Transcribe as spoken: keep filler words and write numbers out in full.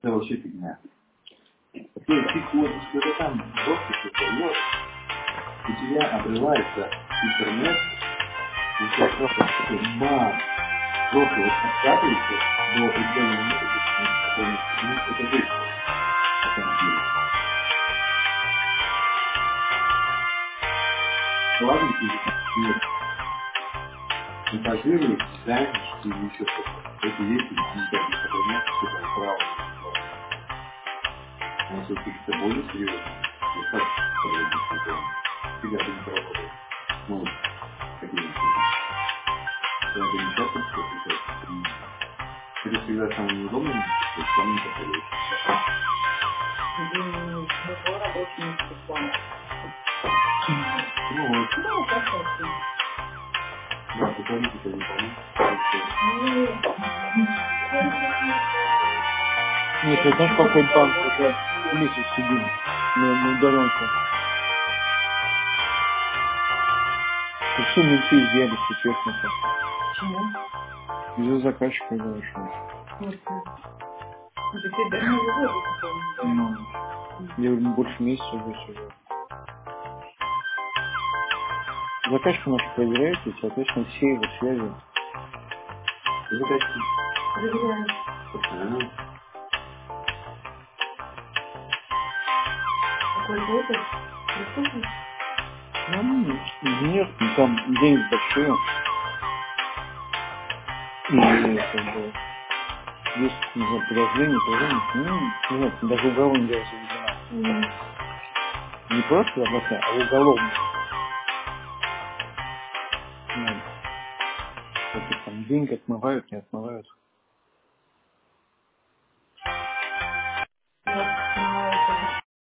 Это вообще фигня. Ты, ты ходишь, что-то там жестко создаешь, у тебя обрывается интернет, у тебя просто такой мат, жестко вот откатывается до определенного момента, где ты можешь спокойно, ну, это жесть просто, на самом деле. Ладно, ты нет, монтажируешь, дизайнишь или еще что-то. Эти вещи нельзя не сохранять, что-то право не выполнять. А если какие-то более серьезные, вот как подводить диплом, фига ты не поработаешь. Ну, какими случаями. То это не часто встречается. Это всегда самое неудобное место, то есть там не подходит. Его рабочий место бесплатно. Ну вот, Ну, как хотите. да, ты правильно это выполнять. Нет, ты знаешь, какой банк уже месяц сидим на, на удаленке. И все менты изъяли всю технику. Почему? Из-за заказчика большого. Это теперь даже не выходит, напомню, да? Ну, я говорю, больше месяца уже сижу. Заказчик наш проверяет, и, соответственно, все его связи. Это такие. Проверяю. Постоянно. Какой-то этот преступник. Ну, нет, ну, там деньги большие. И как бы есть, не знаю, подозрение, подозрение, ну, нет, даже уголовное дело заведено. Мгм. Не просто обратно, а уголовное. Ну, какие там деньги отмывают, не отмывают.